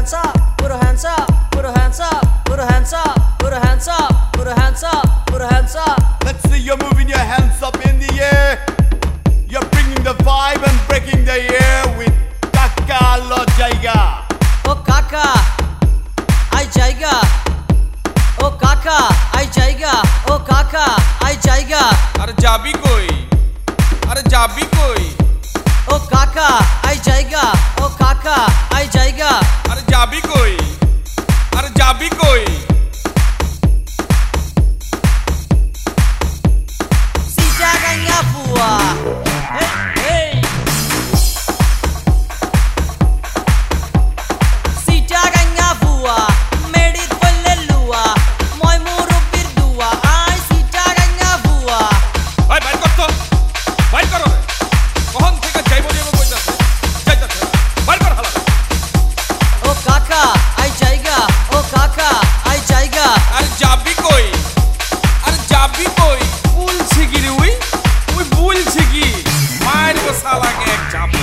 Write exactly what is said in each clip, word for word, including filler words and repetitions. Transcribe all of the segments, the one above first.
hands up, put a hands up, put a hands up, put a hands up, put a hands up, put a hands up, put a hands up. Let's see you moving your hands up in the air. You're bringing the vibe and breaking the air with Kaka Lo Jaiga. Oh Kaka, I Jaiga. Oh Kaka, I Jaiga. Oh Kaka, I Jaiga. अरे जाबी कोई, अरे जाबी कोई. Oh Kaka, I Jaiga. Oh Kaka, I Jaiga. अरे जाबी कोई, अरे जाबी कोई. Si jaganya bua. Hey, hey. Si jaganya bua. Medit bolelua. Moi murubir dua. Ai si jaganya bua. ভাই বাইর কর তো, বাইর করো রে. কখন থেকে যাইবো যাইবো কইতাছে, যাইতাছে. বাইর কর হালা. Oh Kaka, I Jaiga. Oh Kaka, I Jaiga. আরে যাবি কই, আরে যাবি কই. বলছি কি রে ওই, ওই বলছি কি. মায়ের গো শালাকে এক যাবো.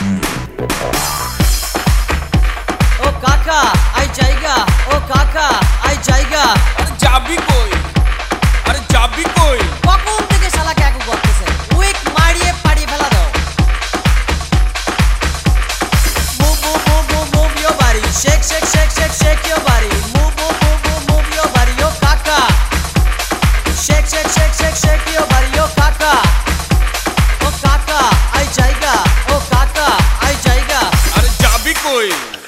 Oh Kaka, I Jaiga. Oh Kaka, I Jaiga. আরে যাবি কই, আরে যাবি কই. কখন থেকে শালা ক্যাকু করতেছে উইক মারিয়ে পাড়িয়ে ফেলা দাও move move move move move your body shake shake shake shake shake your body move move move move move your body ও কাকা shake shake shake shake shake your body ও কাকা ও কাকা আই জায়গা ও কাকা আই জায়গা আরে যাবি কই.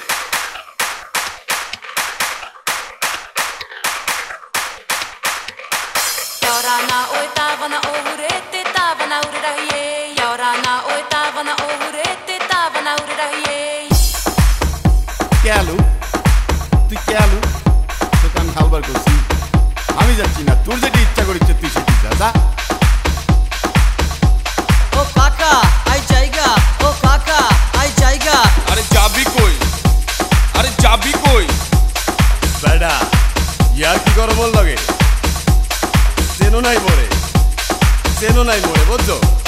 Yorana oi tavana ohurete tavana urirahiye Yorana oi tavana ohurete tavana urirahiye Kelu তুই কেলু তোকে আমি হালবার করছি আমি যাচ্ছি না তোর যেটা ইচ্ছা করিচ্ছে তুই সেটি যা যা ও কাকা আই জায়গা ও কাকা আই জায়গা আরে যাবি কই, আরে যাবি কই. বেডা ইয়ার কি করবো লাগে চেনো নাই মোরে চেনো নাই মোরে বুঝছো